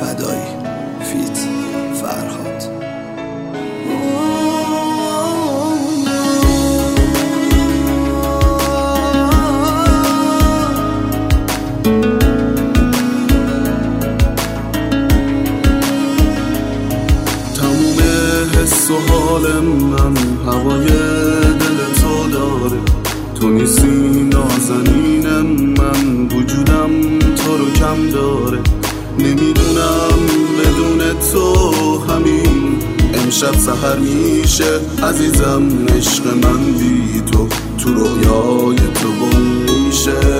فدایی فیت فرهاد. تموم حس و حال من هوای دل تو داره، تو نیستی نازنینم، من وجودم تو رو کم داره. نمیدونم بدون تو همین امشب سحر میشه عزیزم، عشق من بی تو رویای تو گم میشه.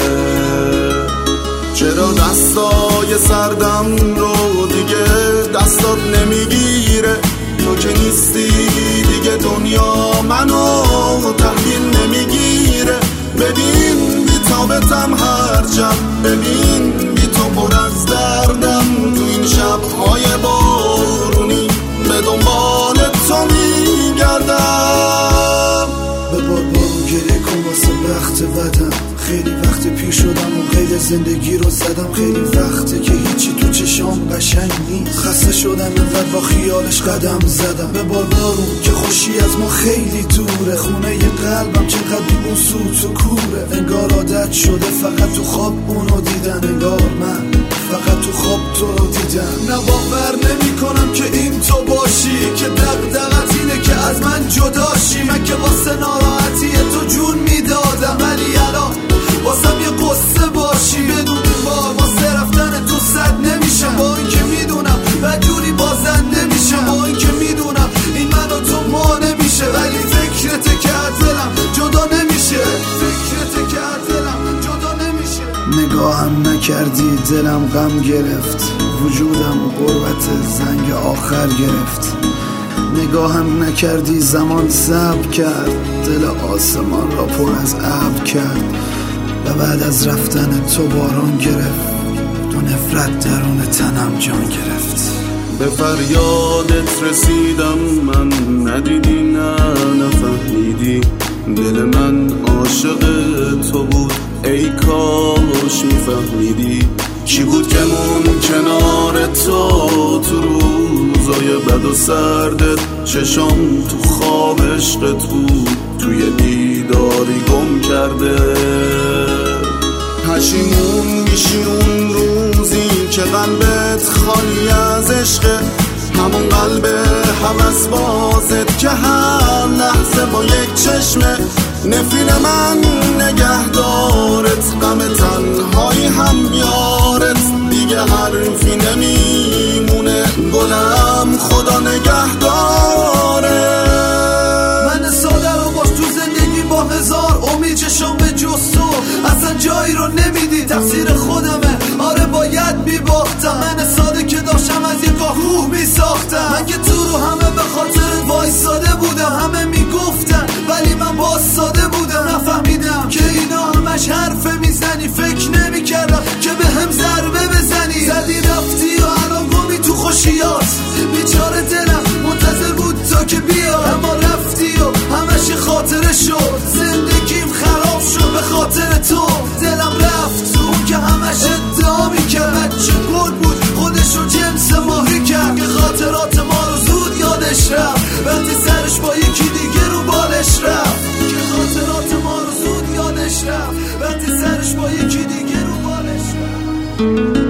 چرا دستای سردم رو دیگه دستات نمیگیره؟ تو که نیستی دیگه دنیا منو تحویل نمیگیره. ببین بی تابتم هر شب، ببین بی تو پر از دردم، تو این شبهای بارونی به دنبال تو میگردم. به بارون گریه کن واسه وقت بدم، خیلی وقت پیر شدم و قید زندگی رو زدم. خیلی وقته که هیچی تو چشام قشنگ نیست، خسته شدم اینقدر با خیالش قدم زدم. به بارون که خوشی از ما خیلی دوره، خونه ی قلبم چقدر بیمون سوت و کوره. انگار عادت شده فقط تو خواب اونو دیدن، انگار من فقط تو خواب تو رو دیدم. نه باور نمی کنم که این تو باشی، که دغدغت اینه که از من جداشی. من که واسه ناراحتی تو جون میدادم، ولی الان واسم یه قصه باشی. بدون بار واسه رفتن تو صد نمیشم، با این که میدونم بدجوری بازنده میشم. با این که میدونم این من و تو ما نمیشه، ولی فکرت که دلم جدا نمیشه، فکرت که دلم جدا نمیشه. نگاهم نکردی دلم غم گرفت، وجودم غربت زنگ آخر گرفت. نگاهم نکردی زمان صبر کرد، دل آسمان را پر از ابر کرد. و بعد از رفتن تو باران گرفت، دو نفرت درون تنم جان گرفت. به فریادت رسیدم من، ندیدی نه نفهمیدی، دل من عاشق تو بود ای کاش میفهمیدی. کی بود که مون کنار تو روزای بد و سردت، چشام تو خواب عشقت بود توی بیداری گم کرده. پشیمون میشی اون روزی که قلبت خالی از عشقه، همون قلب هوس بازت که هر لحظه با یک چشمه. نفرین من نگهدارت، غم تنهایی هم یارت، دیگه حرفی نمیمونه گلم خدا نگهداره. من ساده رو باش تو زندگی با هزار امید، چشم به جز تو اصلا جایی رو نمیدی. تقصیر خودمه آره باید میباختم، من ساده که داشتم از یه گاه روح میساختم. من که تو رو همه به خاطر وایساده بودم، همه میگفتن ولی من باز ساده بودم. نفهمیدم که اینا همش حرفه میزنی، فکر نمیکردم که به هم ضربه بزنی. زدی رفتی و الان گمی تو خوشیات، بیچاره دلم منتظر بود تا که بیا، اما رفتی و همش خاطره شد. زندگیم خراب شد به خاطر تو، دلم رفت اون که همش ادعا میکرد بچه گل بود، خودشو جنس ماهی کرد. که خاطرات ما رو زود یادش رفت وقتی سرش با یکی دیگه رو بالش رفت. که خاطرات ما رو زود یادش رفت وقتی سرش با یکی دیگه رو بالش رفت.